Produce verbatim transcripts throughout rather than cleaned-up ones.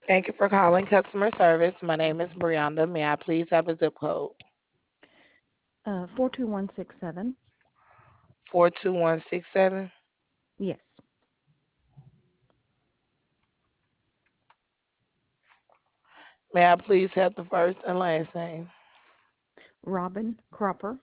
Thank you for calling customer service. My name is Brianda. May I please have a zip code? Uh, four two one six seven. four two one six seven. Yes. May I please have the first and last name? Robin Cropper.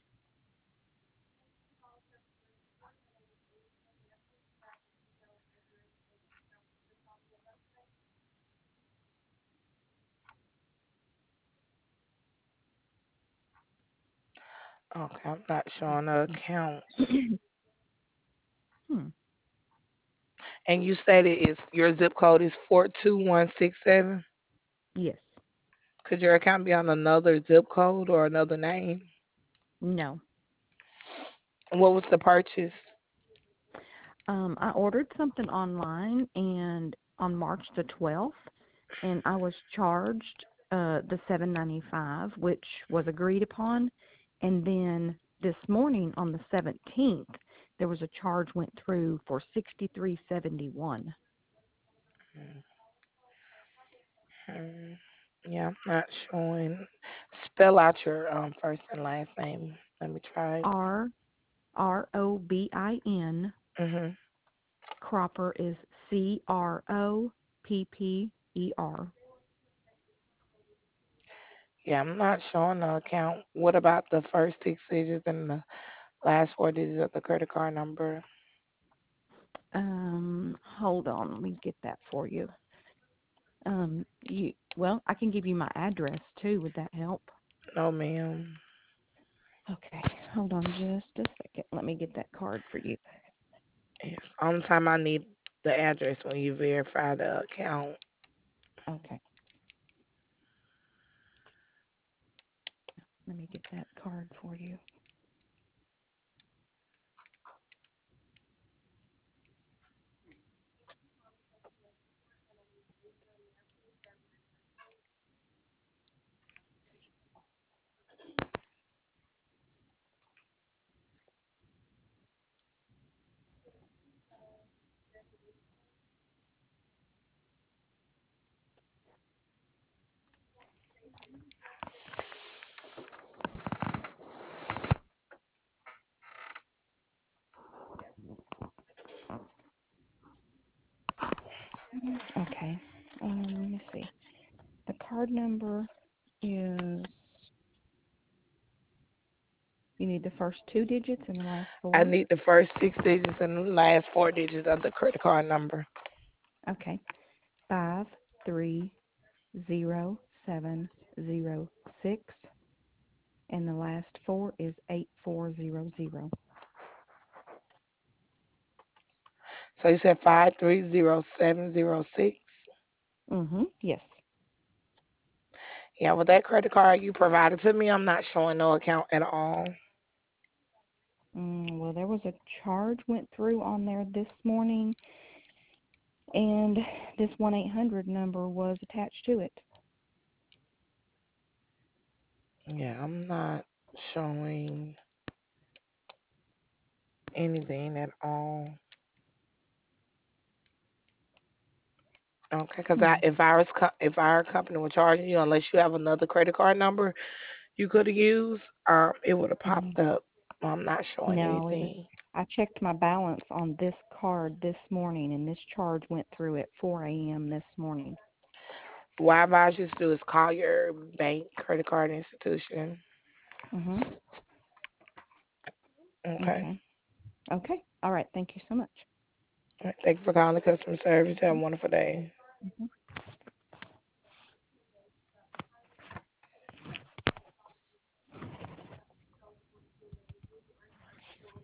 Okay, I'm not showing the account. Hmm. And you said it is your zip code is four two one six seven. Yes. Could your account be on another zip code or another name? No. What was the purchase? Um, I ordered something online and on March the twelfth, and I was charged uh, the seven ninety five, which was agreed upon, and then this morning on the seventeenth, there was a charge went through for sixty three seventy one. Hmm. Yeah, I'm not showing. Spell out your um, first and last name. Let me try it. R R O B I N. Hmm. Cropper is C R O P P E R. Yeah, I'm not showing the account. What about the first six digits and the last four digits of the credit card number? Um, hold on, let me get that for you. Um, you well, I can give you my address too. Would that help? No, ma'am. Okay, hold on just a second. Let me get that card for you. Yes. Only time I need the address when you verify the account. Okay, let me get that card for you. Okay, um, let me see. The card number is. You need the first two digits and the last I four. need the first six digits and the last four digits of the credit card number. Okay, five three zero seven zero six, and the last four is eight four zero zero. So you said five three zero seven zero six. Mm-hmm. Yes. Yeah, with that credit card you provided to me, I'm not showing no account at all. Mm, well, there was a charge went through on there this morning, and this one eight hundred number was attached to it. Yeah, I'm not showing anything at all. Okay, because I, Hmm. if I was co- if our company were charging you, unless you have another credit card number you could have used, um, it would have Hmm. popped up. I'm not showing No, it was. anything. I checked my balance on this card this morning, and this charge went through at four a m this morning. What I advise you to do is call your bank, credit card institution. Mm-hmm. Okay. Okay. Okay. All right. Thank you so much. All right, thank you for calling the customer service. Have a wonderful day. Mm-hmm.